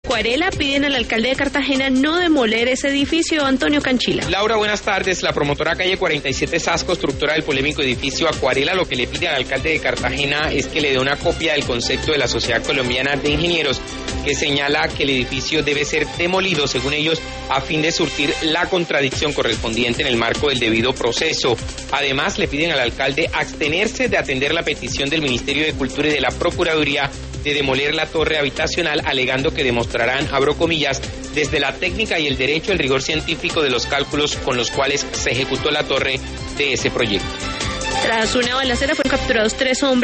Acuarela piden al alcalde de Cartagena no demoler ese edificio. Antonio Canchila. Laura, buenas tardes. La promotora calle 47 SAS, constructora del polémico edificio Acuarela, lo que le pide al alcalde de Cartagena es que le dé una copia del concepto de la Sociedad Colombiana de Ingenieros, que señala que el edificio debe ser demolido, según ellos, a fin de surtir la contradicción correspondiente en el marco del debido proceso. Además, le piden al alcalde abstenerse de atender la petición del Ministerio de Cultura y de la Procuraduría de demoler la torre habitacional, alegando que demostrarán, abro comillas, desde la técnica y el derecho el rigor científico de los cálculos con los cuales se ejecutó la torre de ese proyecto. Tras una balacera fueron capturados 3 hombres